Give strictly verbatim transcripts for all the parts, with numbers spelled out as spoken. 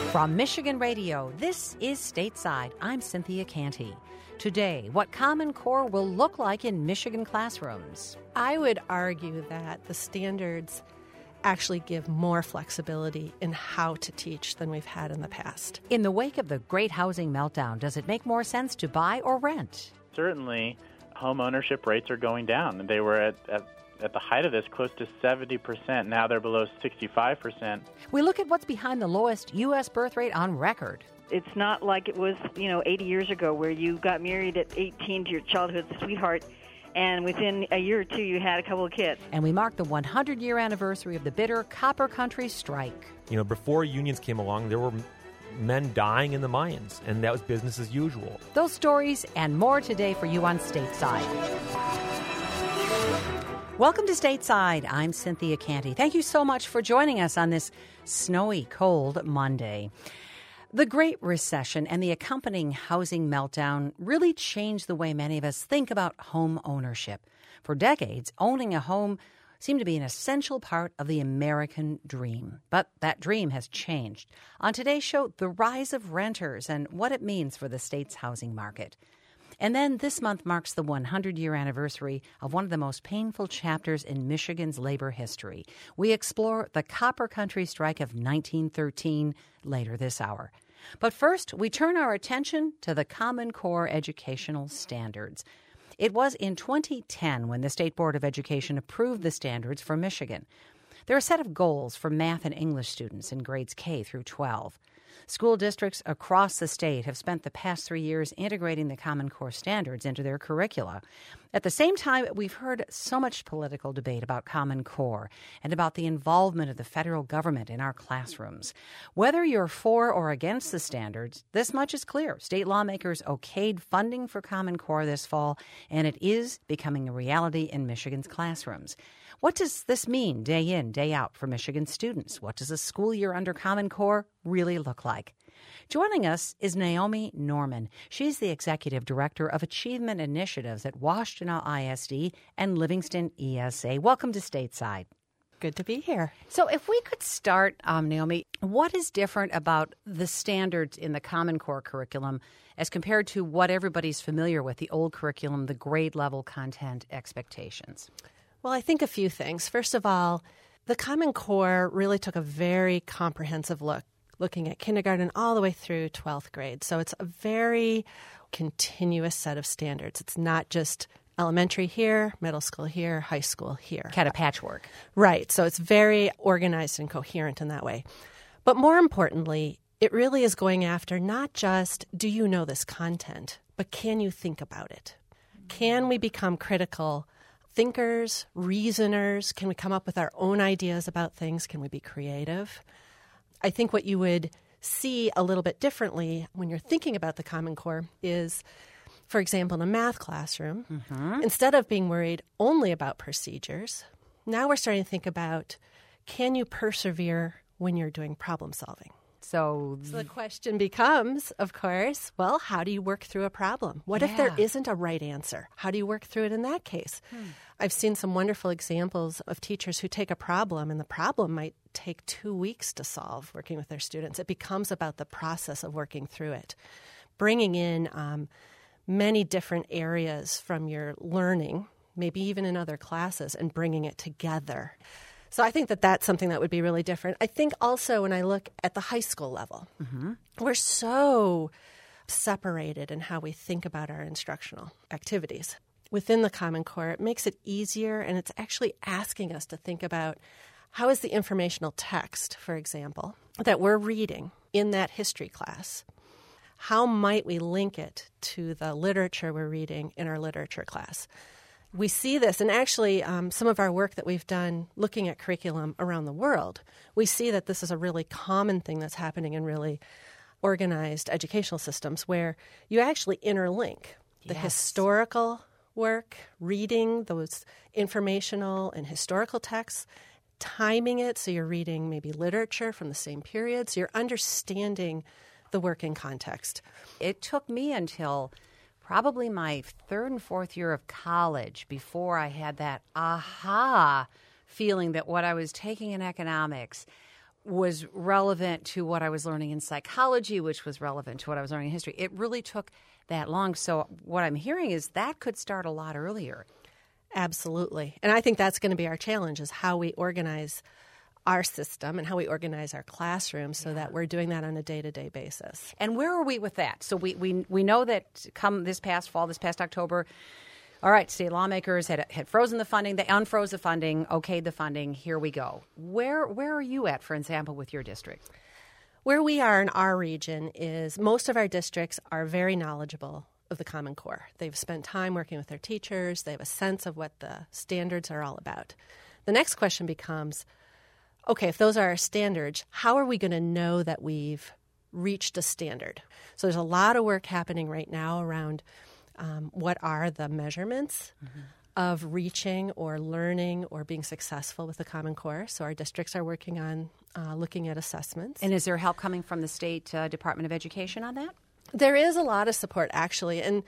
From Michigan Radio, this is Stateside. I'm Cynthia Canty. Today, what Common Core will look like in Michigan classrooms. I would argue that the standards actually give more flexibility in how to teach than we've had in the past. In the wake of the great housing meltdown, does it make more sense to buy or rent? Certainly, home ownership rates are going down. They were at, at At the height of this, close to seventy percent. Now they're below sixty-five percent. We look at what's behind the lowest U S birth rate on record. It's not like it was, you know, eighty years ago where you got married at eighteen to your childhood sweetheart, and within a year or two you had a couple of kids. And we mark the hundred-year anniversary of the bitter Copper Country strike. You know, before unions came along, there were men dying in the mines, and that was business as usual. Those stories and more today for you on Stateside. Welcome to Stateside. I'm Cynthia Canty. Thank you so much for joining us on this snowy, cold Monday. The Great Recession and the accompanying housing meltdown really changed the way many of us think about home ownership. For decades, owning a home seemed to be an essential part of the American dream. But that dream has changed. On today's show, the rise of renters and what it means for the state's housing market. And then this month marks the hundred-year anniversary of one of the most painful chapters in Michigan's labor history. We explore the Copper Country strike of nineteen thirteen later this hour. But first, we turn our attention to the Common Core educational standards. It was in twenty ten when the State Board of Education approved the standards for Michigan. They're a set of goals for math and English students in grades K through twelve. School districts across the state have spent the past three years integrating the Common Core standards into their curricula. At the same time, we've heard so much political debate about Common Core and about the involvement of the federal government in our classrooms. Whether you're for or against the standards, this much is clear. State lawmakers okayed funding for Common Core this fall, and it is becoming a reality in Michigan's classrooms. What does this mean day in, day out for Michigan students? What does a school year under Common Core really look like? Joining us is Naomi Norman. She's the Executive Director of Achievement Initiatives at Washtenaw I S D and Livingston E S A. Welcome to Stateside. Good to be here. So if we could start, um, Naomi, what is different about the standards in the Common Core curriculum as compared to what everybody's familiar with, the old curriculum, the grade level content expectations? Well, I think a few things. First of all, the Common Core really took a very comprehensive look, looking at kindergarten all the way through twelfth grade. So it's a very continuous set of standards. It's not just elementary here, middle school here, high school here. Kind of patchwork. Right. So it's very organized and coherent in that way. But more importantly, it really is going after not just, do you know this content, but can you think about it? Can we become critical thinkers, reasoners? Can we come up with our own ideas about things? Can we be creative? I think what you would see a little bit differently when you're thinking about the Common Core is, for example, in a math classroom, mm-hmm. instead of being worried only about procedures, now we're starting to think about, can you persevere when you're doing problem solving? So, so the question becomes, of course, well, how do you work through a problem? What yeah. if there isn't a right answer? How do you work through it in that case? Hmm. I've seen some wonderful examples of teachers who take a problem, and the problem might take two weeks to solve working with their students. It becomes about the process of working through it, bringing in um, many different areas from your learning, maybe even in other classes, and bringing it together. So I think that that's something that would be really different. I think also when I look at the high school level, mm-hmm. we're so separated in how we think about our instructional activities. Within the Common Core, it makes it easier, and it's actually asking us to think about how is the informational text, for example, that we're reading in that history class, how might we link it to the literature we're reading in our literature class? We see this, and actually um, some of our work that we've done looking at curriculum around the world, we see that this is a really common thing that's happening in really organized educational systems where you actually interlink the yes. historical work, reading those informational and historical texts, timing it so you're reading maybe literature from the same period, so you're understanding the work in context. It took me until probably my third and fourth year of college before I had that aha feeling that what I was taking in economics was relevant to what I was learning in psychology, which was relevant to what I was learning in history. It really took that long. So what I'm hearing is that could start a lot earlier. Absolutely. And I think that's going to be our challenge, is how we organize our system and how we organize our classroom so yeah. that we're doing that on a day-to-day basis. And where are we with that? So we, we, we know that come this past fall, this past October, all right, state lawmakers had had frozen the funding. They unfroze the funding, okayed the funding. Here we go. Where where are you at, for example, with your district? Where we are in our region is most of our districts are very knowledgeable of the Common Core. They've spent time working with their teachers. They have a sense of what the standards are all about. The next question becomes, okay, if those are our standards, how are we going to know that we've reached a standard? So there's a lot of work happening right now around Um, what are the measurements mm-hmm. of reaching or learning or being successful with the Common Core? So our districts are working on uh, looking at assessments. And is there help coming from the State uh, Department of Education on that? There is a lot of support, actually. And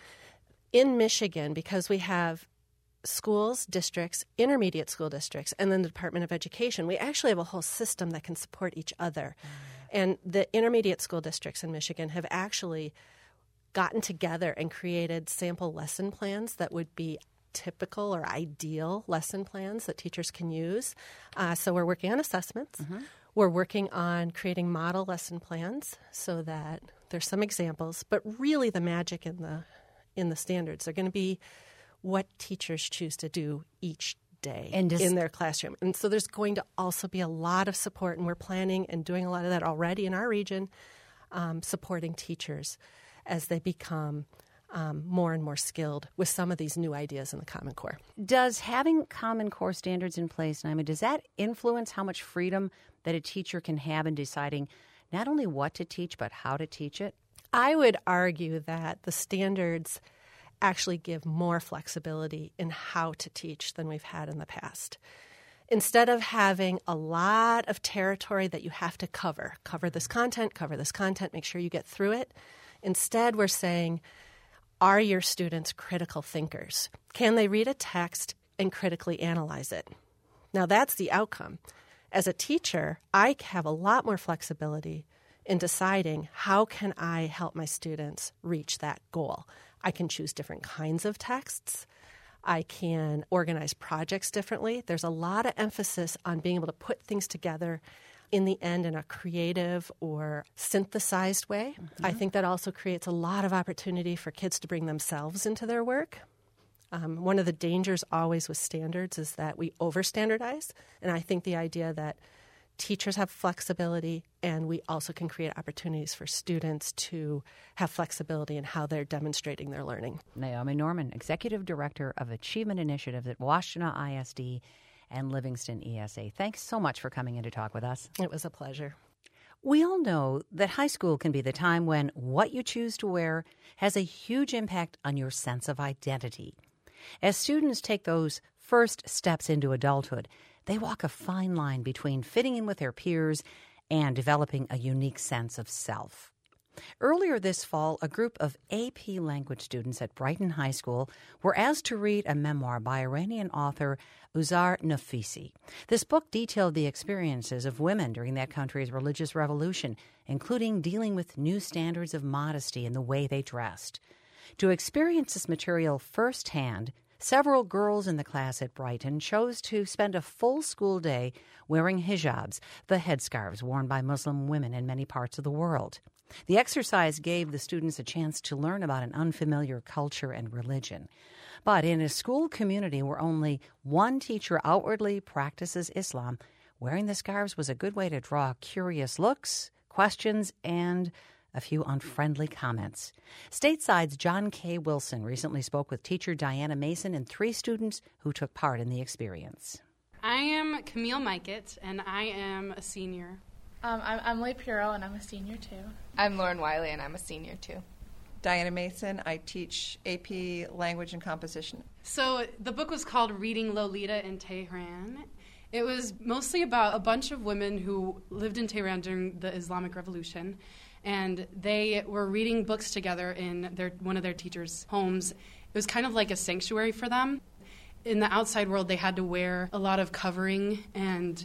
in Michigan, because we have schools, districts, intermediate school districts, and then the Department of Education, we actually have a whole system that can support each other. Mm-hmm. And the intermediate school districts in Michigan have actually gotten together and created sample lesson plans that would be typical or ideal lesson plans that teachers can use. Uh, so we're working on assessments. Mm-hmm. We're working on creating model lesson plans so that there's some examples, but really the magic in the in the standards are going to be what teachers choose to do each day and just, in their classroom. And so there's going to also be a lot of support, and we're planning and doing a lot of that already in our region, um, supporting teachers as they become um, more and more skilled with some of these new ideas in the Common Core. Does having Common Core standards in place, Naima, does that influence how much freedom that a teacher can have in deciding not only what to teach, but how to teach it? I would argue that the standards actually give more flexibility in how to teach than we've had in the past. Instead of having a lot of territory that you have to cover, cover this content, cover this content, make sure you get through it, instead, we're saying, are your students critical thinkers? Can they read a text and critically analyze it? Now, that's the outcome. As a teacher, I have a lot more flexibility in deciding how can I help my students reach that goal. I can choose different kinds of texts. I can organize projects differently. There's a lot of emphasis on being able to put things together in the end in a creative or synthesized way. Mm-hmm. I think that also creates a lot of opportunity for kids to bring themselves into their work. Um, one of the dangers always with standards is that we over-standardize, and I think the idea that teachers have flexibility and we also can create opportunities for students to have flexibility in how they're demonstrating their learning. Naomi Norman, Executive Director of Achievement Initiatives at Washtenaw I S D and Livingston E S A. Thanks so much for coming in to talk with us. It was a pleasure. We all know that high school can be the time when what you choose to wear has a huge impact on your sense of identity. As students take those first steps into adulthood, they walk a fine line between fitting in with their peers and developing a unique sense of self. Earlier this fall, a group of A P language students at Brighton High School were asked to read a memoir by Iranian author Uzar Nafisi. This book detailed the experiences of women during that country's religious revolution, including dealing with new standards of modesty in the way they dressed. To experience this material firsthand, several girls in the class at Brighton chose to spend a full school day wearing hijabs, the headscarves worn by Muslim women in many parts of the world. The exercise gave the students a chance to learn about an unfamiliar culture and religion. But in a school community where only one teacher outwardly practices Islam, wearing the scarves was a good way to draw curious looks, questions, and a few unfriendly comments. Stateside's John K. Wilson recently spoke with teacher Diana Mason and three students who took part in the experience. I am Camille Mikett, and I am a senior. Um, I'm Emily Puro, and I'm a senior, too. I'm Lauren Wiley, and I'm a senior, too. Diana Mason. I teach A P Language and Composition. So the book was called Reading Lolita in Tehran. It was mostly about a bunch of women who lived in Tehran during the Islamic Revolution, and they were reading books together in their one of their teachers' homes. It was kind of like a sanctuary for them. In the outside world, they had to wear a lot of covering and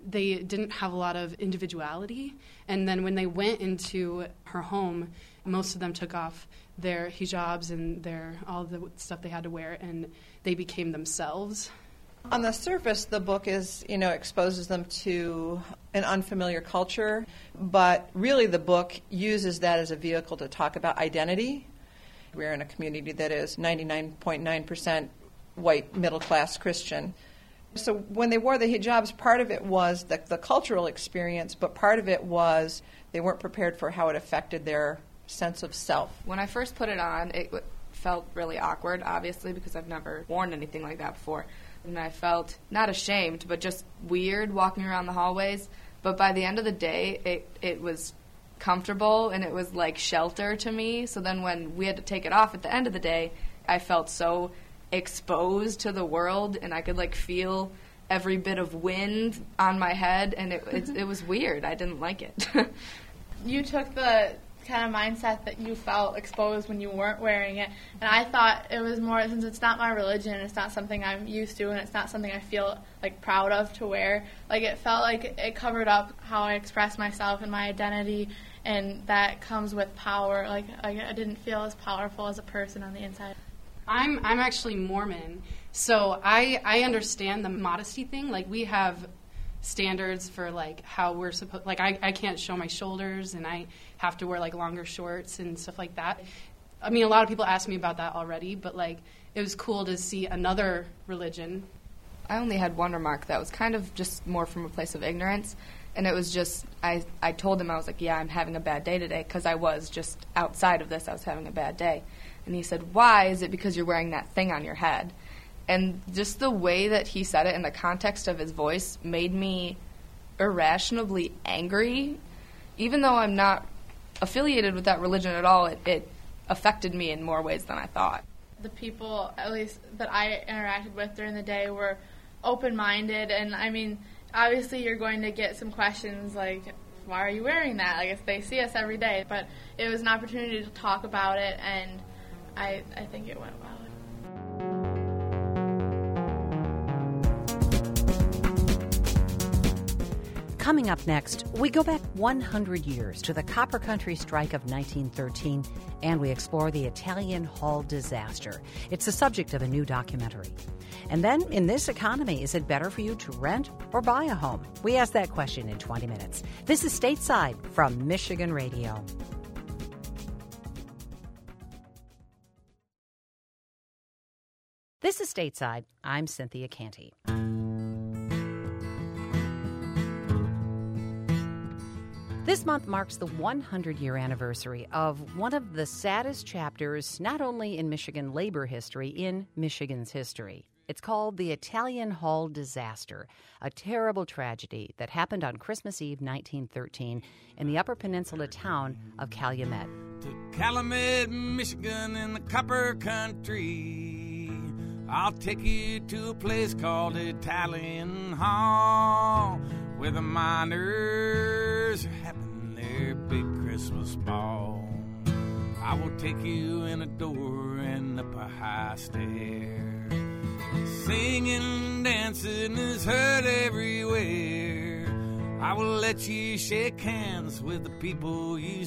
they didn't have a lot of individuality. And then when they went into her home, most of them took off their hijabs and their all the stuff they had to wear, and they became themselves. On the surface, the book is, you know, exposes them to an unfamiliar culture, but really the book uses that as a vehicle to talk about identity. We're in a community that is ninety-nine point nine percent white, middle-class Christian. So when they wore the hijabs, part of it was the, the cultural experience, but part of it was they weren't prepared for how it affected their sense of self. When I first put it on, it w- felt really awkward, obviously, because I've never worn anything like that before. And I felt not ashamed, but just weird walking around the hallways. But by the end of the day, it, it was comfortable and it was like shelter to me. So then when we had to take it off at the end of the day, I felt so exposed to the world, and I could like feel every bit of wind on my head, and it it, it was weird. I didn't like it. You took the kind of mindset that you felt exposed when you weren't wearing it, and I thought it was more, since it's not my religion, it's not something I'm used to, and it's not something I feel like proud of to wear, like it felt like it covered up how I express myself and my identity, and that comes with power. Like I, I didn't feel as powerful as a person on the inside. I'm I'm actually Mormon, so I I understand the modesty thing. Like we have standards for like how we're supposed. Like I, I can't show my shoulders, and I have to wear like longer shorts and stuff like that. I mean, a lot of people ask me about that already, but like it was cool to see another religion. I only had one remark that was kind of just more from a place of ignorance, and it was just I I told him, I was like, yeah, I'm having a bad day today, because I was just outside of this, I was having a bad day. And he said, why? Is it because you're wearing that thing on your head? And just the way that he said it and the context of his voice made me irrationally angry. Even though I'm not affiliated with that religion at all, it, it affected me in more ways than I thought. The people, at least that I interacted with during the day, were open-minded. And, I mean, obviously you're going to get some questions like, why are you wearing that? I guess they see us every day. But it was an opportunity to talk about it, and I, I think it went well. Coming up next, we go back one hundred years to the Copper Country Strike of nineteen thirteen, and we explore the Italian Hall disaster. It's the subject of a new documentary. And then, in this economy, is it better for you to rent or buy a home? We ask that question in twenty minutes. This is Stateside from Michigan Radio. This is Stateside. I'm Cynthia Canty. This month marks the one hundred year anniversary of one of the saddest chapters, not only in Michigan labor history, in Michigan's history. It's called the Italian Hall disaster, a terrible tragedy that happened on Christmas Eve nineteen thirteen in the Upper Peninsula town of Calumet. To Calumet, Michigan, in the Copper Country, I'll take you to a place called Italian Hall, where the miners are having their big Christmas ball. I will take you in a door and up a high stair. Singing and dancing is heard everywhere. I will let you shake hands with the people you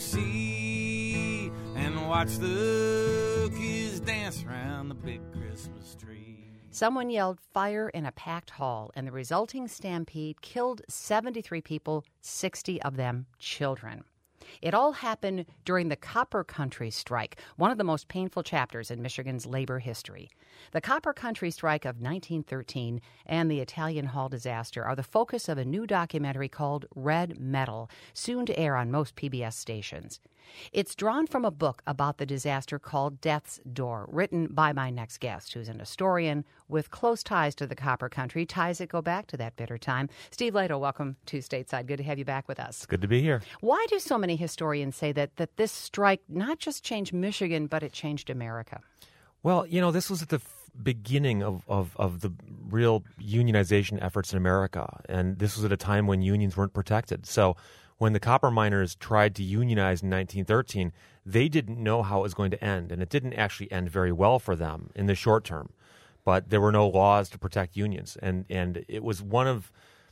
see and watch the kids dance around the big Christmas tree. Someone yelled fire in a packed hall, and the resulting stampede killed seventy-three people, sixty of them children. It all happened during the Copper Country Strike, one of the most painful chapters in Michigan's labor history. The Copper Country Strike of nineteen thirteen and the Italian Hall disaster are the focus of a new documentary called Red Metal, soon to air on most P B S stations. It's drawn from a book about the disaster called Death's Door, written by my next guest, who's an historian with close ties to the Copper Country, ties that go back to that bitter time. Steve Lato, welcome to Stateside. Good to have you back with us. It's good to be here. Why do so many historians say that, that this strike not just changed Michigan, but it changed America? Well, you know, this was at the f- beginning of, of, of the real unionization efforts in America, and this was at a time when unions weren't protected. So when the copper miners tried to unionize in nineteen thirteen, they didn't know how it was going to end, and it didn't actually end very well for them in the short term. But there were no laws to protect unions, and, and it was one of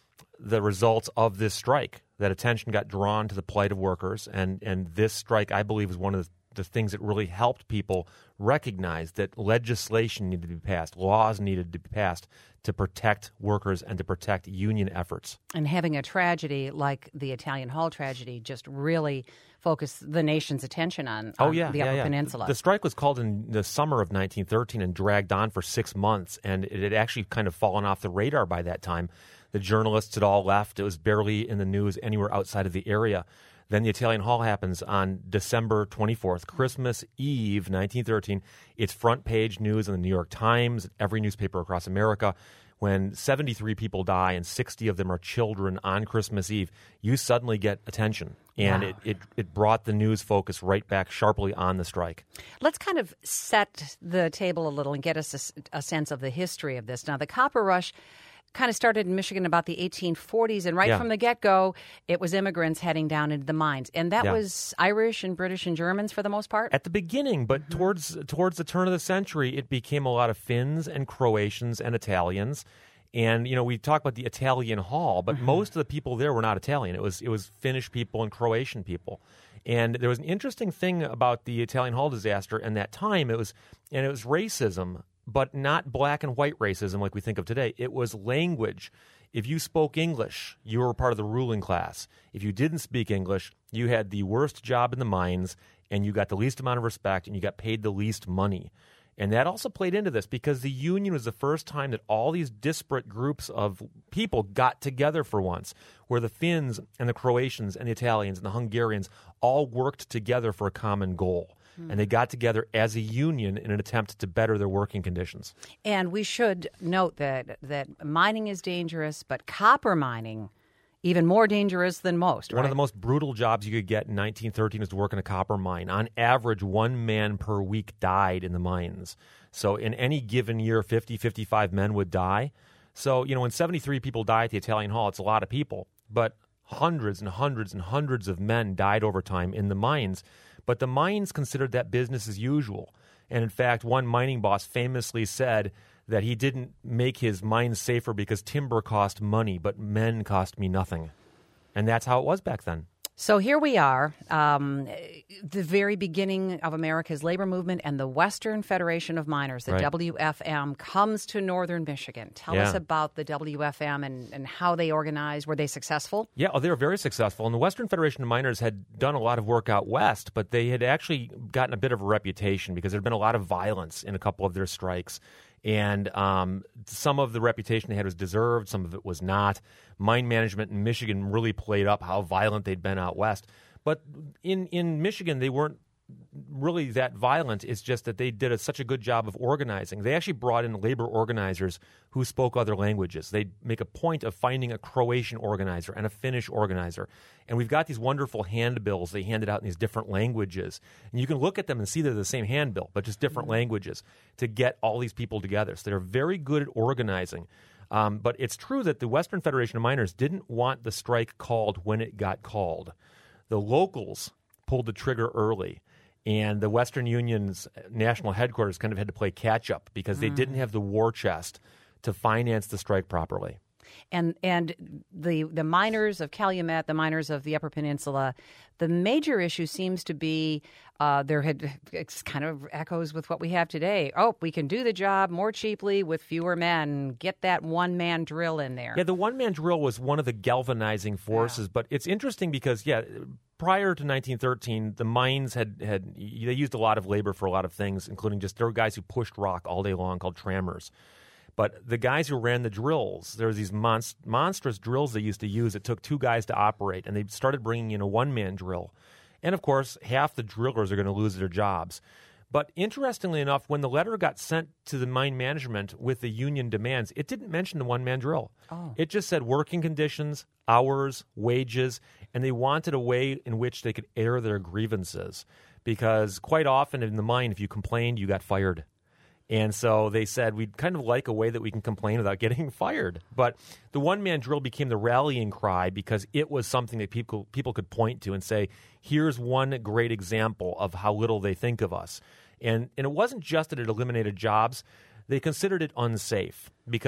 the results of this strike, that attention got drawn to the plight of workers. And, and this strike, I believe, is one of the, the things that really helped people recognize that legislation needed to be passed, laws needed to be passed to protect workers and to protect union efforts. And having a tragedy like the Italian Hall tragedy just really focused the nation's attention on, on oh, yeah, the yeah, Upper yeah. Peninsula. The strike was called in the summer of nineteen thirteen and dragged on for six months, and it had actually kind of fallen off the radar by that time. The journalists had all left. It was barely in the news anywhere outside of the area. Then the Italian Hall happens on December twenty-fourth, Christmas Eve, nineteen thirteen. It's front page news in the New York Times, every newspaper across America. When seventy-three people die and sixty of them are children on Christmas Eve, you suddenly get attention. And wow. it, it, it brought the news focus right back sharply on the strike. Let's kind of set the table a little and get us a, a sense of the history of this. Now, the copper rush kind of started in Michigan about the eighteen forties, and right Yeah. from the get-go, it was immigrants heading down into the mines. And that Yeah. was Irish and British and Germans for the most part? At the beginning, but Mm-hmm. towards towards the turn of the century, it became a lot of Finns and Croatians and Italians. And, you know, we talk about the Italian Hall, but Mm-hmm. most of the people there were not Italian. It was it was Finnish people and Croatian people. And there was an interesting thing about the Italian Hall disaster and that time. It was and it was racism, but not black and white racism like we think of today. It was language. If you spoke English, you were part of the ruling class. If you didn't speak English, you had the worst job in the mines, and you got the least amount of respect, and you got paid the least money. And that also played into this because the union was the first time that all these disparate groups of people got together for once, where the Finns and the Croatians and the Italians and the Hungarians all worked together for a common goal. And they got together as a union in an attempt to better their working conditions. And we should note that that mining is dangerous, but copper mining even more dangerous than most. One right? of the most brutal jobs you could get in nineteen thirteen was to work in a copper mine. On average, one man per week died in the mines. So in any given year, fifty, fifty-five men would die. So, you know, when seventy-three people die at the Italian Hall, it's a lot of people. But hundreds and hundreds and hundreds of men died over time in the mines. But the mines considered that business as usual. And in fact, one mining boss famously said that he didn't make his mines safer because timber cost money, but men cost me nothing. And that's how it was back then. So here we are, um, the very beginning of America's labor movement, and the Western Federation of Miners, the Right. W F M, comes to northern Michigan. Tell Yeah. us about the W F M and, and how they organized. Were they successful? Yeah, oh, they were very successful. And the Western Federation of Miners had done a lot of work out west, but they had actually gotten a bit of a reputation because there had been a lot of violence in a couple of their strikes. And um, some of the reputation they had was deserved, some of it was not. Mine management in Michigan really played up how violent they'd been out west. But in, in Michigan, they weren't really that violent. It's just that they did a, such a good job of organizing. They actually brought in labor organizers who spoke other languages. They'd make a point of finding a Croatian organizer and a Finnish organizer. And we've got these wonderful handbills they handed out in these different languages. And you can look at them and see they're the same handbill, but just different languages to get all these people together. So they're very good at organizing. Um, but it's true that the Western Federation of Miners didn't want the strike called when it got called. The locals pulled the trigger early. And the Western Union's national headquarters kind of had to play catch-up because they Mm. didn't have the war chest to finance the strike properly. And and the the miners of Calumet, the miners of the Upper Peninsula, the major issue seems to be uh, there had it's kind of echoes with what we have today. Oh, we can do the job more cheaply with fewer men. Get that one man drill in there. Yeah, the one-man drill was one of the galvanizing forces, but it's interesting because, yeah, prior to nineteen thirteen, the mines had, had they used a lot of labor for a lot of things, including just there were guys who pushed rock all day long called trammers. But the guys who ran the drills, there was these monst- monstrous drills they used to use. It took two guys to operate, and they started bringing in a one-man drill. And, of course, half the drillers are going to lose their jobs. But interestingly enough, when the letter got sent to the mine management with the union demands, it didn't mention the one-man drill. Oh. It just said working conditions, hours, wages, and they wanted a way in which they could air their grievances. Because quite often in the mine, if you complained, you got fired. And so they said, we'd kind of like a way that we can complain without getting fired. But the one-man drill became the rallying cry because it was something that people people could point to and say, here's one great example of how little they think of us. And, and it wasn't just that it eliminated jobs. They considered it unsafe because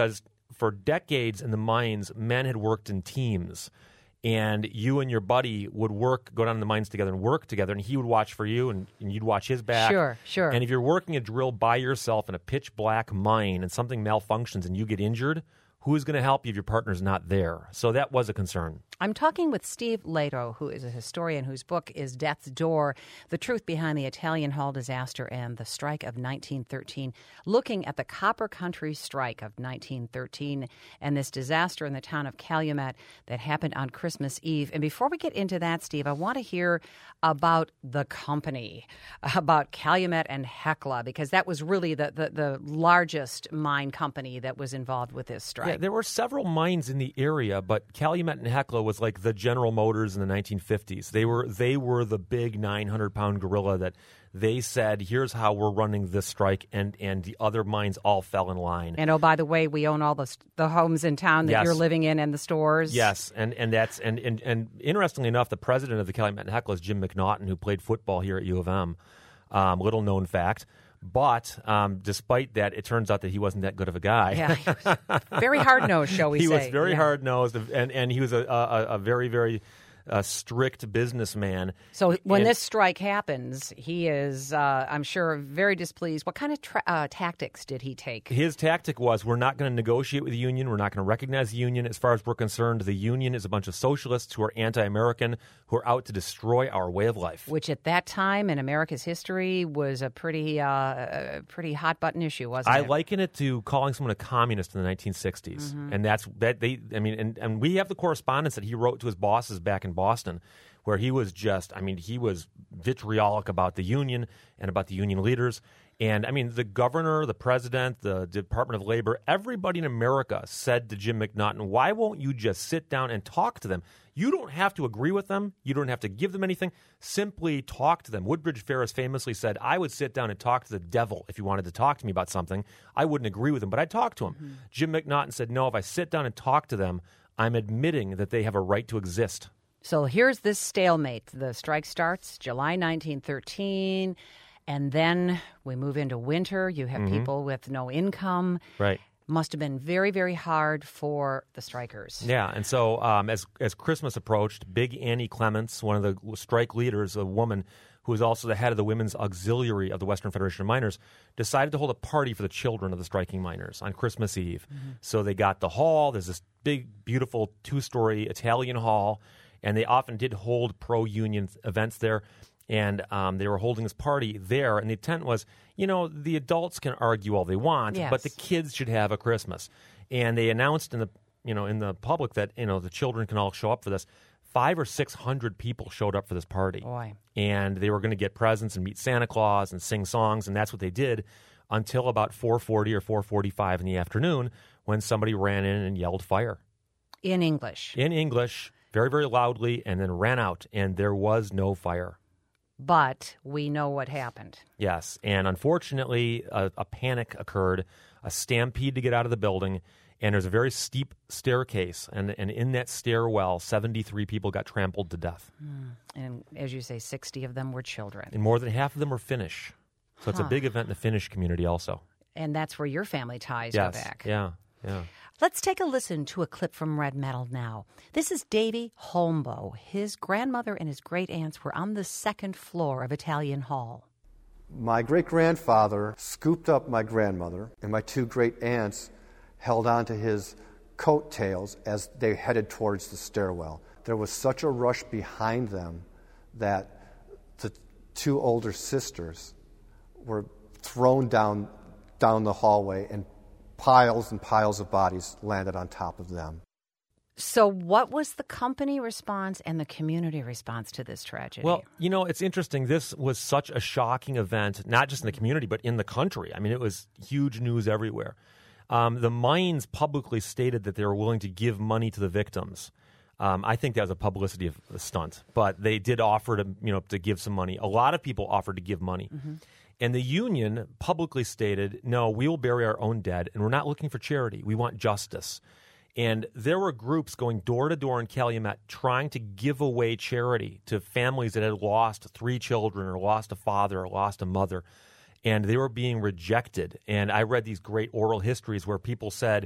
for decades in the mines, men had worked in teams. And you and your buddy would work, go down to the mines together and work together, and he would watch for you, and, and you'd watch his back. Sure, sure. And if you're working a drill by yourself in a pitch black mine and something malfunctions and you get injured, who is going to help you if your partner's not there? So that was a concern. I'm talking with Steve Leto, who is a historian whose book is Death's Door, The Truth Behind the Italian Hall Disaster and the Strike of nineteen thirteen, looking at the Copper Country Strike of nineteen thirteen and this disaster in the town of Calumet that happened on Christmas Eve. And before we get into that, Steve, I want to hear about the company, about Calumet and Hecla, because that was really the, the, the largest mine company that was involved with this strike. Yeah, there were several mines in the area, but Calumet and Hecla was like the General Motors in the nineteen fifties. They were they were the big nine hundred pound gorilla that they said, here's how we're running this strike, and, and the other mines all fell in line. And oh, by the way, we own all the the homes in town that yes. you're living in and the stores. Yes, and and that's and, and, and interestingly enough, the president of the Calumet and Hecla is Jim McNaughton, who played football here at U of M. Um, little known fact. But um, despite that, it turns out that he wasn't that good of a guy. Yeah, very hard-nosed, shall we he say. He was very yeah. hard-nosed, and, and he was a, a, a very, very uh, strict businessman. So when and, this strike happens, he is, uh, I'm sure, very displeased. What kind of tra- uh, tactics did he take? His tactic was, we're not going to negotiate with the union. We're not going to recognize the union. As far as we're concerned, the union is a bunch of socialists who are anti-American, who are out to destroy our way of life. Which at that time in America's history was a pretty uh, a pretty hot-button issue, wasn't I it? I liken it to calling someone a communist in the nineteen sixties. Mm-hmm. And that's, that they, I mean, and, and we have the correspondence that he wrote to his bosses back in Boston, where he was just, I mean, he was vitriolic about the union and about the union leaders. And, I mean, the governor, the president, the Department of Labor, everybody in America said to Jim McNaughton, why won't you just sit down and talk to them? You don't have to agree with them. You don't have to give them anything. Simply talk to them. Woodbridge Ferris famously said, I would sit down and talk to the devil if he wanted to talk to me about something. I wouldn't agree with him, but I'd talk to him. Mm-hmm. Jim McNaughton said, no, if I sit down and talk to them, I'm admitting that they have a right to exist. So here's this stalemate. The strike starts July nineteen thirteen, and then we move into winter. You have mm-hmm. people with no income. Right. Must have been very, very hard for the strikers. Yeah, and so um, as as Christmas approached, Big Annie Clements, one of the strike leaders, a woman who was also the head of the Women's Auxiliary of the Western Federation of Miners, decided to hold a party for the children of the striking miners on Christmas Eve. Mm-hmm. So they got the hall. There's this big, beautiful two-story Italian hall, and they often did hold pro-union events there. And um, they were holding this party there, and the intent was, you know, the adults can argue all they want, yes. but the kids should have a Christmas. And they announced in the, you know, in the public that, you know, the children can all show up for this. Five or six hundred people showed up for this party. Boy. And they were going to get presents and meet Santa Claus and sing songs, and that's what they did until about four forty or four forty-five in the afternoon, when somebody ran in and yelled fire. In English. In English, very, very loudly, and then ran out, and there was no fire. But we know what happened. Yes, and unfortunately, a, a panic occurred, a stampede to get out of the building, and there's a very steep staircase, and, and in that stairwell, seventy-three people got trampled to death. Mm. And as you say, sixty of them were children. And more than half of them were Finnish. So it's huh. a big event in the Finnish community also. And that's where your family ties yes. go back. Yeah, yeah. Let's take a listen to a clip from Red Metal now. This is Davy Holmboe. His grandmother and his great-aunts were on the second floor of Italian Hall. My great-grandfather scooped up my grandmother, and my two great-aunts held on to his coattails as they headed towards the stairwell. There was such a rush behind them that the two older sisters were thrown down, down the hallway, and piles and piles of bodies landed on top of them. So what was the company response and the community response to this tragedy? Well, you know, it's interesting. This was such a shocking event, not just in the community, but in the country. I mean, it was huge news everywhere. Um, the mines publicly stated that they were willing to give money to the victims. Um, I think that was a publicity of a stunt, but they did offer to, you know, to give some money. A lot of people offered to give money. Mm-hmm. And the union publicly stated, no, we will bury our own dead, and we're not looking for charity. We want justice. And there were groups going door to door in Calumet trying to give away charity to families that had lost three children or lost a father or lost a mother. And they were being rejected. And I read these great oral histories where people said,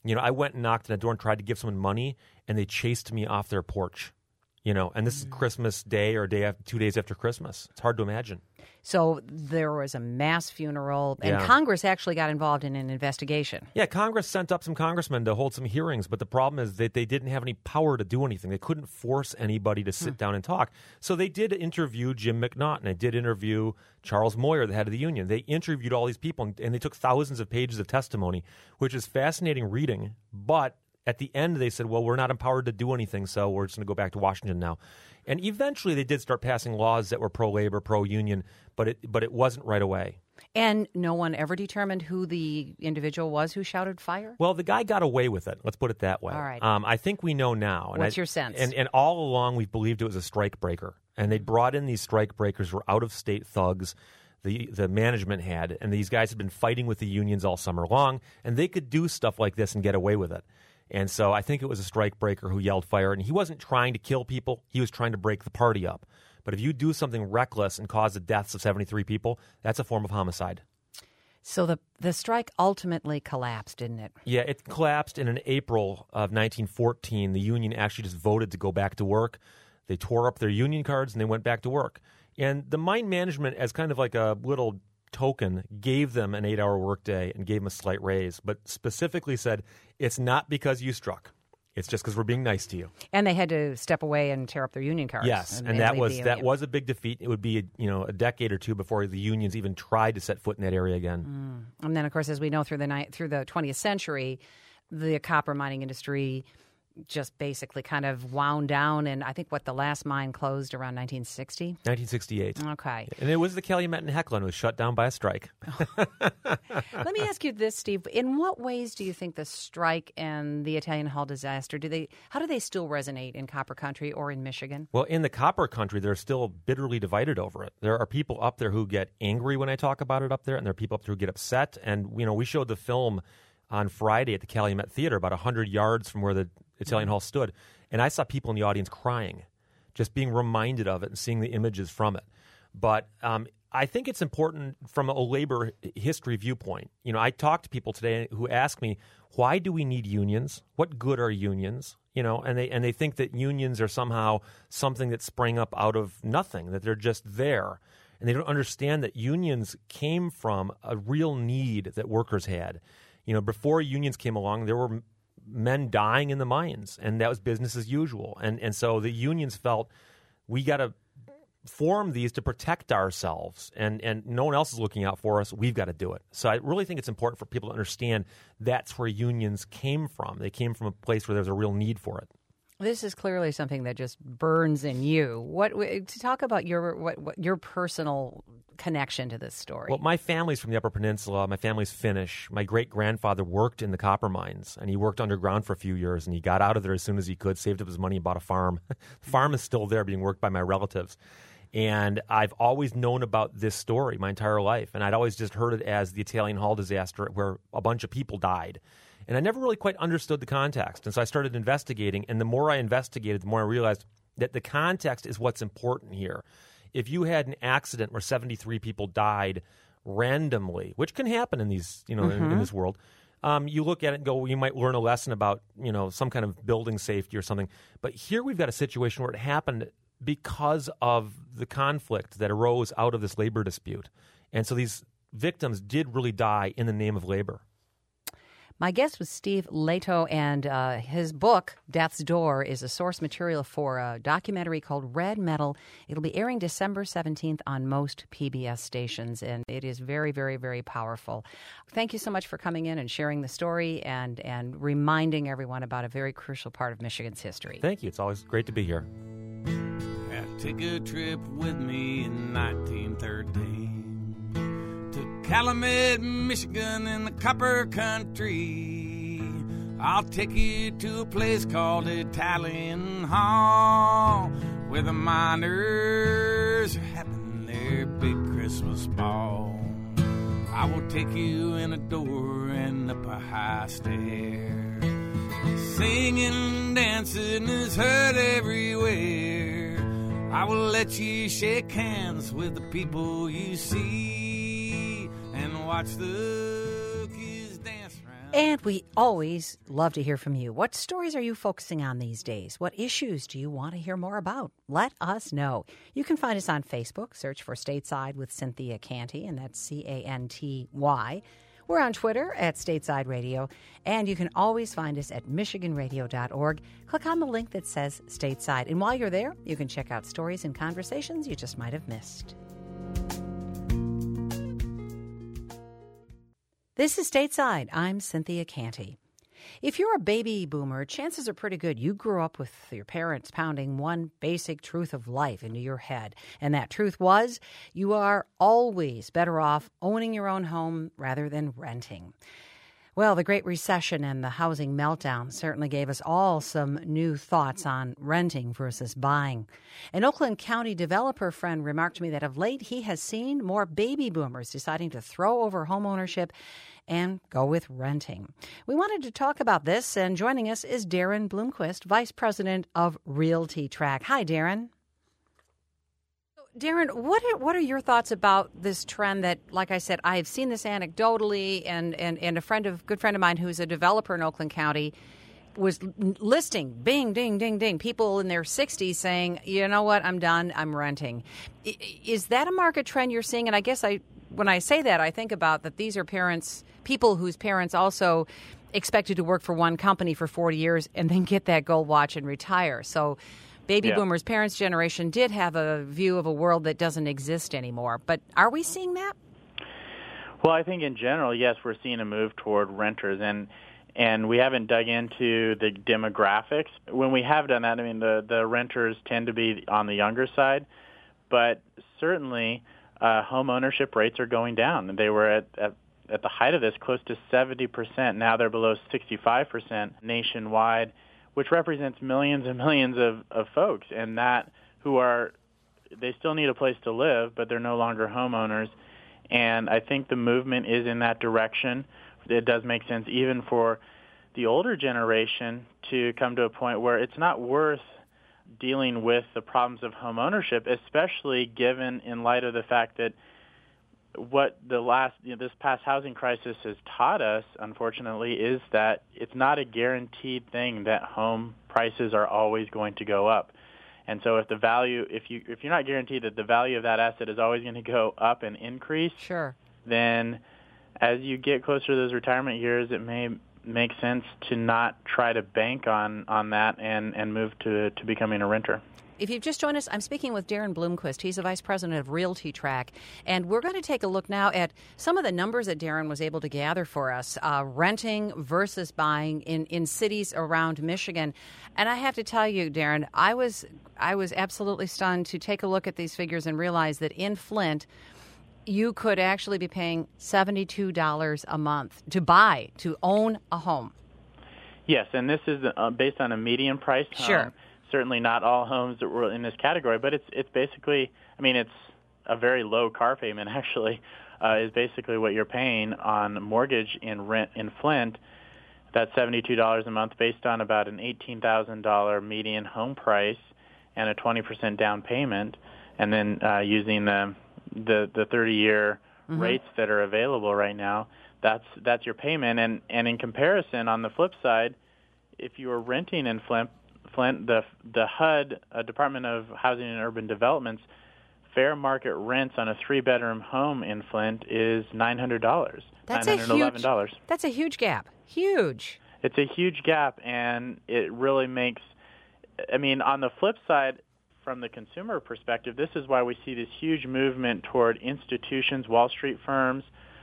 You know, I went and knocked on a door and tried to give someone money, and they chased me off their porch. You know, and this is Christmas Day or day after, two days after Christmas. It's hard to imagine. So there was a mass funeral, and Yeah. Congress actually got involved in an investigation. Yeah, Congress sent up some congressmen to hold some hearings, but the problem is that they didn't have any power to do anything. They couldn't force anybody to sit down and talk. So they did interview Jim McNaughton. They did interview Charles Moyer, the head of the union. They interviewed all these people, and, and they took thousands of pages of testimony, which is fascinating reading, but at the end, they said, well, we're not empowered to do anything, so we're just going to go back to Washington now. And eventually, they did start passing laws that were pro-labor, pro-union, but it but it wasn't right away. And no one ever determined who the individual was who shouted fire? Well, the guy got away with it. Let's put it that way. All right. Um, I think we know now. And What's I- your sense? And, and all along, we've believed it was a strike breaker. And they brought in these strike breakers who were out-of-state thugs. The, the management had, and these guys had been fighting with the unions all summer long, and they could do stuff like this and get away with it. And so I think it was a strike breaker who yelled fire, and he wasn't trying to kill people. He was trying to break the party up. But if you do something reckless and cause the deaths of seventy-three people, that's a form of homicide. So the the strike ultimately collapsed, didn't it? Yeah, it collapsed, and in April of nineteen fourteen, the union actually just voted to go back to work. They tore up their union cards, and they went back to work. And the mine management, as kind of like a little token, gave them an eight-hour workday and gave them a slight raise, but specifically said, it's not because you struck. It's just because we're being nice to you. And they had to step away and tear up their union cards. Yes, and, and that leave was the that union. was a big defeat. It would be you know a decade or two before the unions even tried to set foot in that area again. Mm. And then, of course, as we know through the ni- through the twentieth century, the copper mining industry just basically kind of wound down. And I think what the last mine closed around nineteen sixty. nineteen sixty-eight. Okay. And it was the Calumet in Heckler, and it was shut down by a strike. Let me ask you this, Steve. In what ways do you think the strike and the Italian Hall disaster, do they, how do they still resonate in Copper Country or in Michigan? Well, in the copper country, they're still bitterly divided over it. There are people up there who get angry when I talk about it up there, and there are people up there who get upset. And, you know, we showed the film on Friday at the Calumet Theater about one hundred yards from where the Italian Hall stood, and I saw people in the audience crying, just being reminded of it and seeing the images from it. But um, I think it's important from a labor history viewpoint. You know, I talk to people today who ask me, why do we need unions? What good are unions? You know, and they and they think that unions are somehow something that sprang up out of nothing, that they're just there. And they don't understand that unions came from a real need that workers had. You know, before unions came along, there were men dying in the mines, and that was business as usual. And and so the unions felt we got to form these to protect ourselves, and, and no one else is looking out for us. We've got to do it. So I really think it's important for people to understand that's where unions came from. They came from a place where there's a real need for it. This is clearly something that just burns in you. What to talk about your what, what your personal connection to this story? Well, my family's from the Upper Peninsula. My family's Finnish. My great-grandfather worked in the copper mines, and he worked underground for a few years, and he got out of there as soon as he could, saved up his money, and bought a farm. The farm is still there, being worked by my relatives. And I've always known about this story my entire life, and I'd always just heard it as the Italian Hall disaster where a bunch of people died. And I never really quite understood the context, and so I started investigating, and the more I investigated, the more I realized that the context is what's important here. If you had an accident where seventy-three people died randomly, which can happen in these, you know, Mm-hmm. in, in this world, um, you look at it and go, well, you might learn a lesson about, you know, some kind of building safety or something. But here we've got a situation where it happened because of the conflict that arose out of this labor dispute. And so these victims did really die in the name of labor. My guest was Steve Leto, and uh, his book, Death's Door, is a source material for a documentary called Red Metal. It'll be airing December seventeenth on most P B S stations, and it is very, very, very powerful. Thank you so much for coming in and sharing the story and, and reminding everyone about a very crucial part of Michigan's history. Thank you. It's always great to be here. Take a trip with me in nineteen thirteen to Calumet, Michigan in the copper country. I'll take you to a place called Italian Hall, where the miners are having their big Christmas ball. I will take you in a door and up a high stair. Singing and dancing is heard everywhere. I will let you shake hands with the people you see and watch the kids dance around. And we always love to hear from you. What stories are you focusing on these days? What issues do you want to hear more about? Let us know. You can find us on Facebook. Search for Stateside with Cynthia Canty, and that's C A N T Y. We're on Twitter at Stateside Radio, and you can always find us at michigan radio dot org. Click on the link that says Stateside, and while you're there, you can check out stories and conversations you just might have missed. This is Stateside. I'm Cynthia Canty. If you're a baby boomer, chances are pretty good you grew up with your parents pounding one basic truth of life into your head. And that truth was you are always better off owning your own home rather than renting. Well, the Great Recession and the housing meltdown certainly gave us all some new thoughts on renting versus buying. An Oakland County developer friend remarked to me that of late he has seen more baby boomers deciding to throw over homeownership and go with renting. We wanted to talk about this, and joining us is Darren Bloomquist, Vice President of Realty Track. Hi, Darren. Darren, what are, what are your thoughts about this trend that, like I said, I've seen this anecdotally, and, and, and a friend of good friend of mine who's a developer in Oakland County was listing, bing, ding, ding, ding, people in their sixties saying, you know what, I'm done, I'm renting. Is that a market trend you're seeing? And I guess I, when I say that, I think about that these are parents, people whose parents also expected to work for one company for forty years and then get that gold watch and retire. So Baby yeah. boomers, parents' generation did have a view of a world that doesn't exist anymore. But are we seeing that? Well, I think in general, yes, we're seeing a move toward renters. And and we haven't dug into the demographics. When we have done that, I mean, the, the renters tend to be on the younger side. But certainly, uh, home ownership rates are going down. They were at, at, at the height of this close to seventy percent. Now they're below sixty-five percent nationwide, which represents millions and millions of, of folks, and that who are, they still need a place to live, but they're no longer homeowners. And I think the movement is in that direction. It does make sense even for the older generation to come to a point where it's not worth dealing with the problems of homeownership, especially given in light of the fact that what the last, you know, this past housing crisis has taught us, unfortunately, is that it's not a guaranteed thing that home prices are always going to go up. And so if the value, if you if you're not guaranteed that the value of that asset is always going to go up and increase, sure, then as you get closer to those retirement years, it may make sense to not try to bank on, on that and, and move to to becoming a renter. If you've just joined us, I'm speaking with Darren Bloomquist. He's the Vice President of Realty Track, and we're going to take a look now at some of the numbers that Darren was able to gather for us, uh, renting versus buying in, in cities around Michigan. And I have to tell you, Darren, I was I was absolutely stunned to take a look at these figures and realize that in Flint, you could actually be paying seventy-two dollars a month to buy, to own a home. Yes, and this is uh, based on a median price home. Sure. Certainly not all homes that were in this category, but it's it's basically, I mean, it's a very low car payment, actually, uh, is basically what you're paying on mortgage in rent in Flint. That's seventy-two dollars a month based on about an eighteen thousand dollars median home price and a twenty percent down payment, and then uh, using the the the thirty-year mm-hmm. rates that are available right now, that's that's your payment. And, and in comparison, on the flip side, if you were renting in Flint, Flint, the the H U D, uh, Department of Housing and Urban Development's fair market rents on a three-bedroom home in Flint is nine hundred dollars. That's nine hundred eleven dollars. A huge, that's a huge gap. Huge. It's a huge gap, and it really makes, I mean, on the flip side, from the consumer perspective, this is why we see this huge movement toward institutions, Wall Street firms,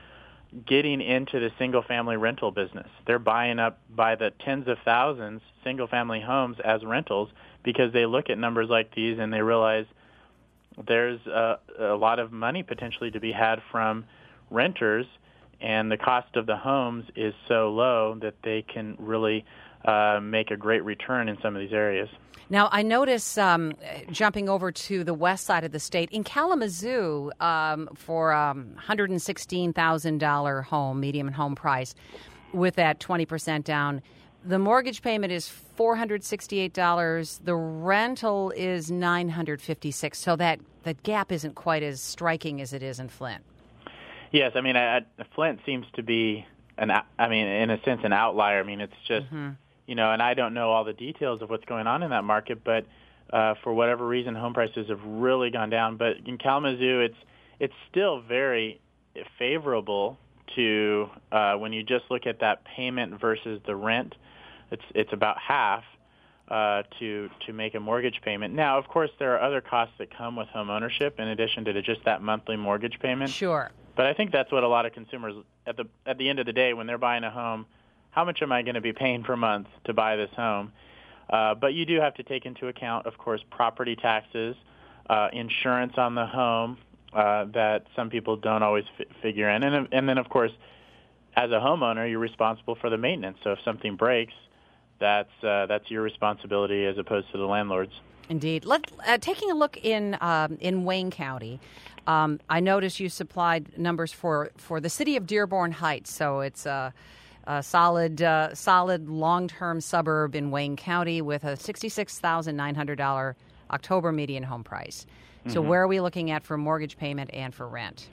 getting into the single-family rental business. They're buying up by the tens of thousands single-family homes as rentals because they look at numbers like these and they realize there's a, a lot of money potentially to be had from renters, and the cost of the homes is so low that they can really uh, make a great return in some of these areas. Now, I notice, um, jumping over to the west side of the state, in Kalamazoo, um, for a um, one hundred sixteen thousand dollars home, medium home price, with that twenty percent down, the mortgage payment is four hundred sixty-eight dollars. The rental is nine hundred fifty-six dollars. So that, that gap isn't quite as striking as it is in Flint. Yes, I mean, I, I, Flint seems to be an I mean, in a sense, an outlier. I mean, it's just mm-hmm. you know, and I don't know all the details of what's going on in that market, but uh, for whatever reason, home prices have really gone down. But in Kalamazoo, it's it's still very favorable to uh, when you just look at that payment versus the rent. It's it's about half uh, to to make a mortgage payment. Now, of course, there are other costs that come with home ownership in addition to just that monthly mortgage payment. Sure. But I think that's what a lot of consumers at the at the end of the day, when they're buying a home, how much am I going to be paying per month to buy this home? Uh, but you do have to take into account, of course, property taxes, uh, insurance on the home uh, that some people don't always f- figure in, and and then of course, as a homeowner, you're responsible for the maintenance. So if something breaks, that's uh, that's your responsibility as opposed to the landlord's. Indeed. Let, uh, taking a look in um, in Wayne County, um, I noticed you supplied numbers for, for the city of Dearborn Heights. So it's a, a solid uh, solid long-term suburb in Wayne County with a sixty-six thousand nine hundred dollars October median home price. So mm-hmm. where are we looking at for mortgage payment and for rent?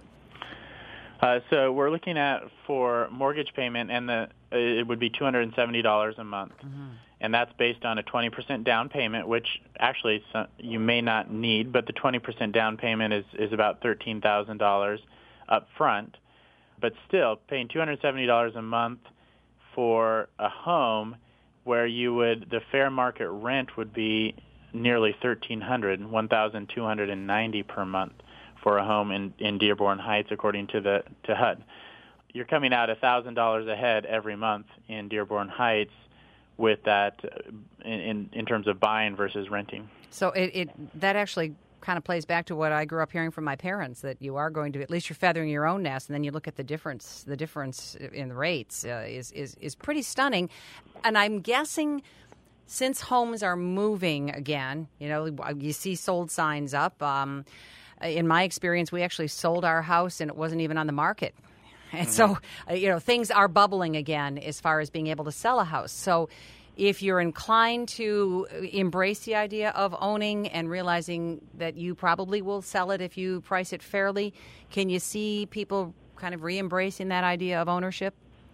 Uh, so we're looking at for mortgage payment, and the it would be two hundred seventy dollars a month. Mm-hmm. And that's based on a twenty percent down payment, which actually you may not need, but the twenty percent down payment is, is about thirteen thousand dollars up front. But still, paying two hundred seventy dollars a month for a home where you would, the fair market rent would be nearly thirteen hundred dollars, one thousand two hundred ninety dollars per month for a home in, in Dearborn Heights, according to the to H U D. You're coming out one thousand dollars ahead every month in Dearborn Heights with that in, in terms of buying versus renting. So it, it that actually kind of plays back to what I grew up hearing from my parents, that you are going to, at least you're feathering your own nest, and then you look at the difference, the difference in the rates uh, is, is, is pretty stunning. And I'm guessing since homes are moving again, you know, you see sold signs up. Um, in my experience, we actually sold our house and it wasn't even on the market. And mm-hmm. so, uh, you know, things are bubbling again as far as being able to sell a house. So if you're inclined to embrace the idea of owning and realizing that you probably will sell it if you price it fairly, can you see people kind of re-embracing that idea of ownership?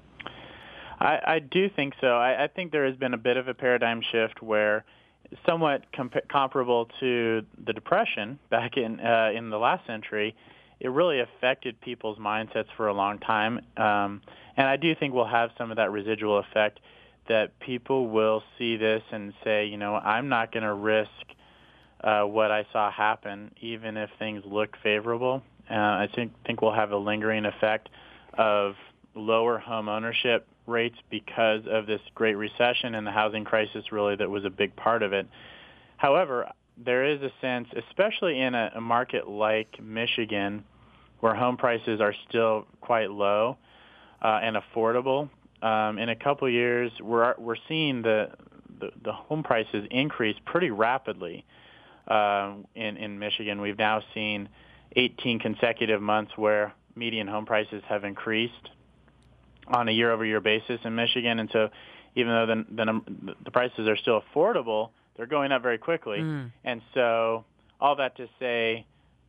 I, I do think so. I, I think there has been a bit of a paradigm shift where somewhat comp- comparable to the Depression back in uh, in the last century, it really affected people's mindsets for a long time. Um, and I do think we'll have some of that residual effect, that people will see this and say, you know, I'm not going to risk uh, what I saw happen, even if things look favorable. Uh, I think, think we'll have a lingering effect of lower home ownership rates because of this Great Recession and the housing crisis, really, that was a big part of it. However, there is a sense, especially in a, a market like Michigan, where home prices are still quite low uh, and affordable. Um, in a couple of years, we're we're seeing the, the, the home prices increase pretty rapidly uh, in, in Michigan. We've now seen eighteen consecutive months where median home prices have increased on a year-over-year basis in Michigan. And so even though the, the, the prices are still affordable, they're going up very quickly. Mm. And so all that to say,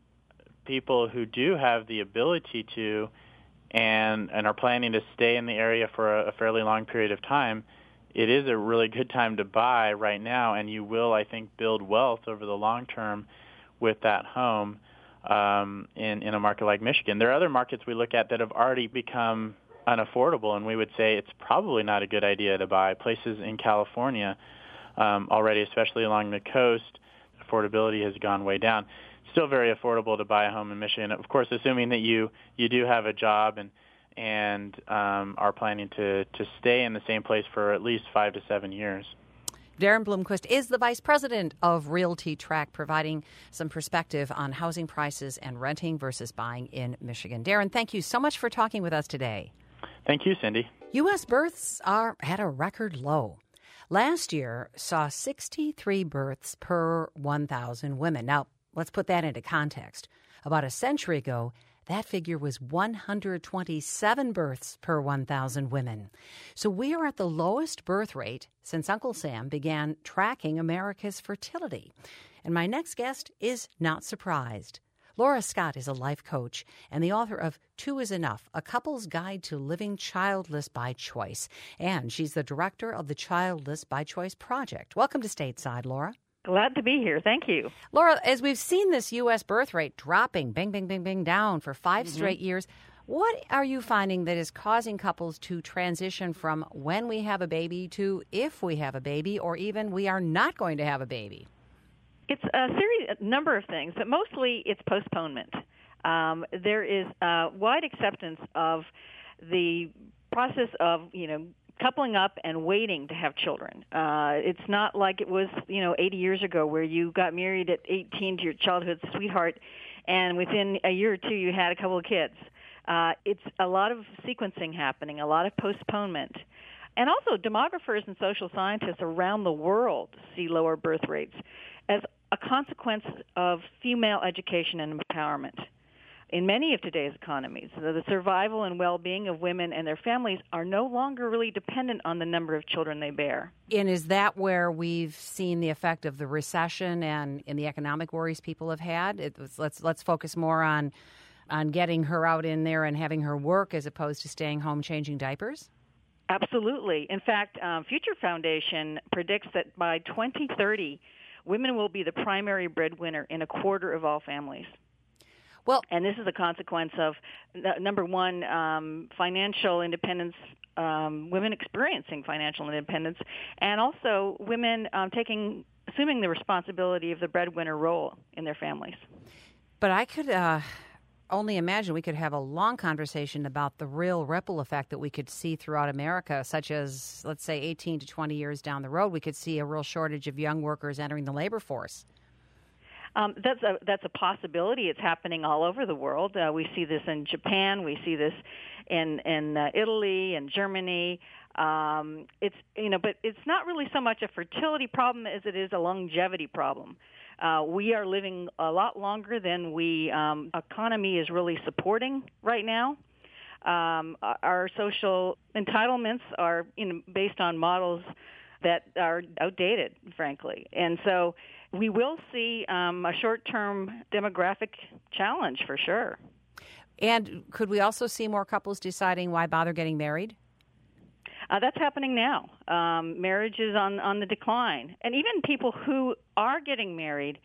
people who do have the ability to and and are planning to stay in the area for a, a fairly long period of time, it is a really good time to buy right now, and you will, I think, build wealth over the long term with that home um, in, in a market like Michigan. There are other markets we look at that have already become unaffordable, and we would say it's probably not a good idea to buy. Places in California um, already, especially along the coast, affordability has gone way down. Still very affordable to buy a home in Michigan, of course, assuming that you, you do have a job and and um, are planning to, to stay in the same place for at least five to seven years. Darren Bloomquist is the Vice President of Realty Track, providing some perspective on housing prices and renting versus buying in Michigan. Darren, thank you so much for talking with us today. Thank you, Cindy. U S births are at a record low. Last year saw sixty-three births per one thousand women. Now, let's put that into context. About a century ago, that figure was one hundred twenty-seven births per one thousand women. So we are at the lowest birth rate since Uncle Sam began tracking America's fertility. And my next guest is not surprised. Laura Scott is a life coach and the author of Two is Enough, A Couple's Guide to Living Childless by Choice. And she's the director of the Childless by Choice Project. Welcome to Stateside, Laura. Glad to be here. Thank you. Laura, as we've seen this U S birth rate dropping, bing, bing, bing, bing, down for five mm-hmm. straight years, what are you finding that is causing couples to transition from when we have a baby to if we have a baby, or even we are not going to have a baby? It's a series, a number of things, but mostly it's postponement. Um, there is uh, wide acceptance of the process of, you know, coupling up and waiting to have children. Uh, it's not like it was, you know, eighty years ago where you got married at eighteen to your childhood sweetheart, and within a year or two you had a couple of kids. Uh, it's a lot of sequencing happening, a lot of postponement. And also demographers and social scientists around the world see lower birth rates as a consequence of female education and empowerment. In many of today's economies, the survival and well-being of women and their families are no longer really dependent on the number of children they bear. And is that where we've seen the effect of the recession and in the economic worries people have had? It was, let's let's focus more on on getting her out in there and having her work as opposed to staying home changing diapers? Absolutely. In fact, um, Future Foundation predicts that by twenty thirty, women will be the primary breadwinner in a quarter of all families. Well, and this is a consequence of, number one, um, financial independence, um, women experiencing financial independence, and also women um, taking, assuming the responsibility of the breadwinner role in their families. But I could uh, only imagine we could have a long conversation about the real ripple effect that we could see throughout America, such as, let's say, eighteen to twenty years down the road, we could see a real shortage of young workers entering the labor force. Um, that's a that's a possibility. It's happening all over the world. Uh, we see this in Japan. We see this in in uh, Italy and Germany. Um, it's you know, but it's not really so much a fertility problem as it is a longevity problem. Uh, we are living a lot longer than we um, economy is really supporting right now. Um, our social entitlements are you know, based on models that are outdated, frankly, and so we will see um, a short-term demographic challenge for sure. And could we also see more couples deciding why bother getting married? Uh, that's happening now. Um, marriage is on, on the decline. And even people who are getting married,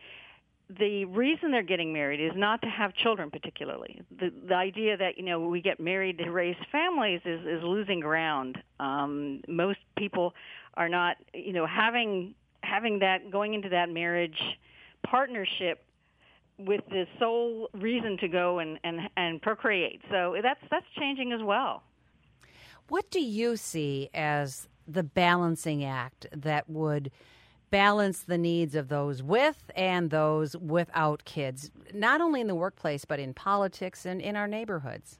the reason they're getting married is not to have children particularly. The, the idea that, you know, we get married to raise families is, is losing ground. Um, most people are not, you know, having... having that, going into that marriage partnership with the sole reason to go and, and, and procreate. So that's that's changing as well. What do you see as the balancing act that would balance the needs of those with and those without kids, not only in the workplace but in politics and in our neighborhoods?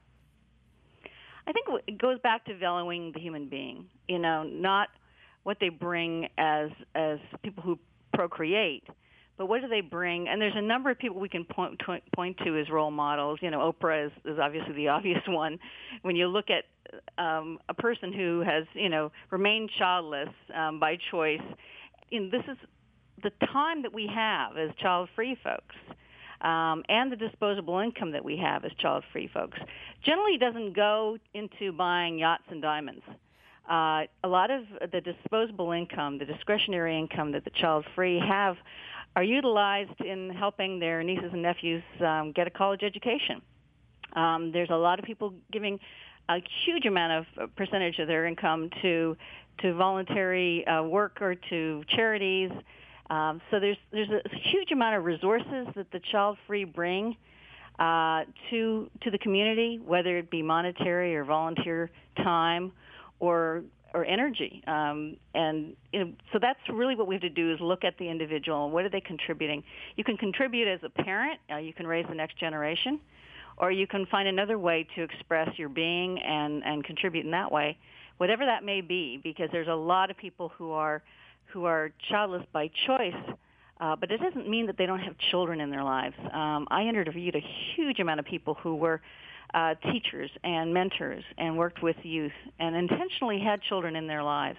I think it goes back to valuing the human being, you know, not what they bring as as people who procreate, but what do they bring? And there's a number of people we can point point to as role models. You know, Oprah is, is obviously the obvious one. When you look at um, a person who has, you know, remained childless um, by choice, you know, this is the time that we have as child-free folks. Um, and the disposable income that we have as child-free folks generally doesn't go into buying yachts and diamonds. Uh, a lot of the disposable income, the discretionary income that the child-free have, are utilized in helping their nieces and nephews um, get a college education. Um, there's a lot of people giving a huge amount of uh, percentage of their income to to voluntary uh, work or to charities. Um, so there's there's a huge amount of resources that the child-free bring uh, to to the community, whether it be monetary or volunteer time or or energy. Um, and you know, so that's really what we have to do is look at the individual and what are they contributing. You can contribute as a parent. Uh, you can raise the next generation. Or you can find another way to express your being and, and contribute in that way, whatever that may be, because there's a lot of people who are who are childless by choice, uh, but it doesn't mean that they don't have children in their lives. Um, I interviewed a huge amount of people who were Uh, teachers and mentors and worked with youth and intentionally had children in their lives.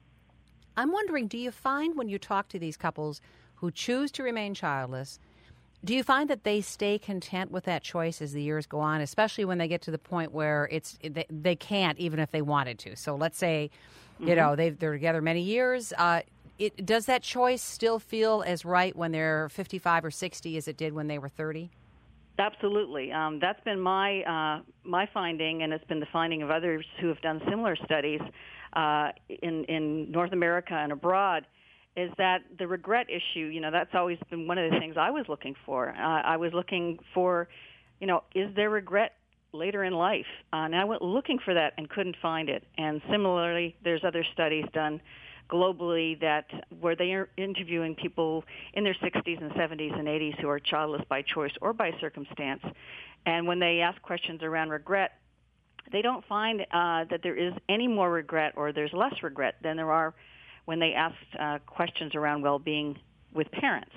I'm wondering, do you find when you talk to these couples who choose to remain childless Do you find that they stay content with that choice as the years go on, especially when they get to the point where it's they, they can't even if they wanted to? So let's say, mm-hmm. you know, they they're together many years. Uh, it, does that choice still feel as right when they're fifty-five or sixty as it did when they were thirty? Absolutely. Um, that's been my uh, my finding, and it's been the finding of others who have done similar studies uh, in in North America and abroad. Is that the regret issue? You know, that's always been one of the things I was looking for. Uh, I was looking for, you know, is there regret later in life? Uh, and I went looking for that and couldn't find it. And similarly, there's other studies done globally that where they are interviewing people in their sixties and seventies and eighties who are childless by choice or by circumstance. And when they ask questions around regret, they don't find uh, that there is any more regret or there's less regret than there are when they asked uh, questions around well-being with parents.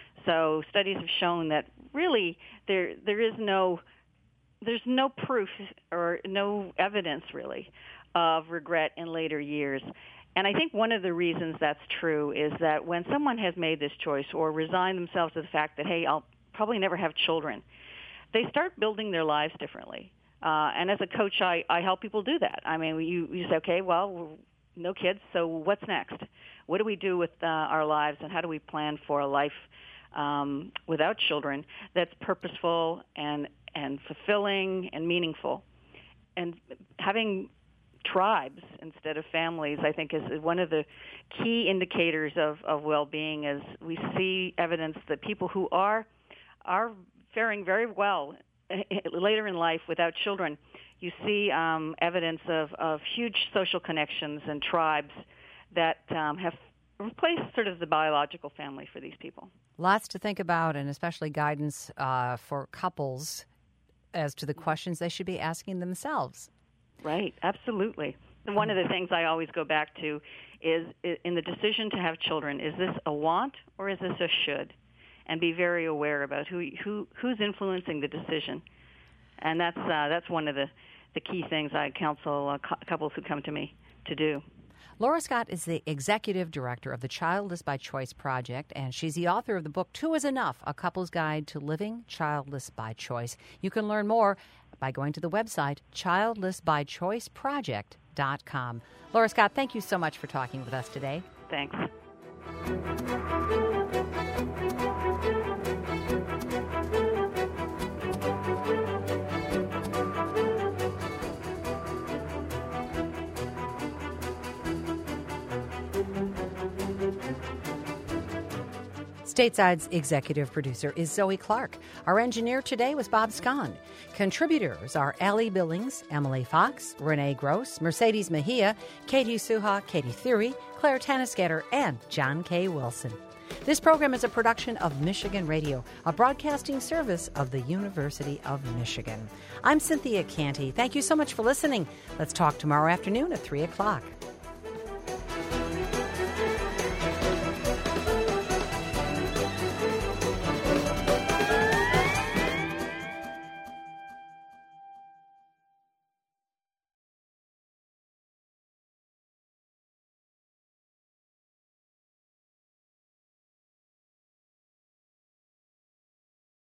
So studies have shown that really there there is no there's no proof or no evidence really of regret in later years. And I think one of the reasons that's true is that when someone has made this choice or resigned themselves to the fact that, hey, I'll probably never have children, they start building their lives differently. Uh, and as a coach, I, I help people do that. I mean, you, you say, okay, well, no kids, so what's next? What do we do with uh, our lives, and how do we plan for a life um, without children that's purposeful and, and fulfilling and meaningful? And having tribes instead of families, I think, is one of the key indicators of, of well-being. As we see evidence that people who are are faring very well later in life without children, you see um, evidence of, of huge social connections and tribes that um, have replaced sort of the biological family for these people. Lots to think about, and especially guidance uh, for couples as to the questions they should be asking themselves. Right, absolutely. And one of the things I always go back to is, in the decision to have children, is this a want or is this a should? And be very aware about who who who's influencing the decision. And that's uh, that's one of the, the key things I counsel uh, cu- couples who come to me to do. Laura Scott is the executive director of the Childless by Choice Project, and she's the author of the book Two is Enough, A Couple's Guide to Living Childless by Choice. You can learn more by going to the website childless by choice project dot com. Laura Scott, thank you so much for talking with us today. Thanks. Stateside's executive producer is Zoe Clark. Our engineer today was Bob Scon. Contributors are Allie Billings, Emily Fox, Renee Gross, Mercedes Mejia, Katie Suha, Katie Thury, Claire Tanisgetter, and John K. Wilson. This program is a production of Michigan Radio, a broadcasting service of the University of Michigan. I'm Cynthia Canty. Thank you so much for listening. Let's talk tomorrow afternoon at three o'clock.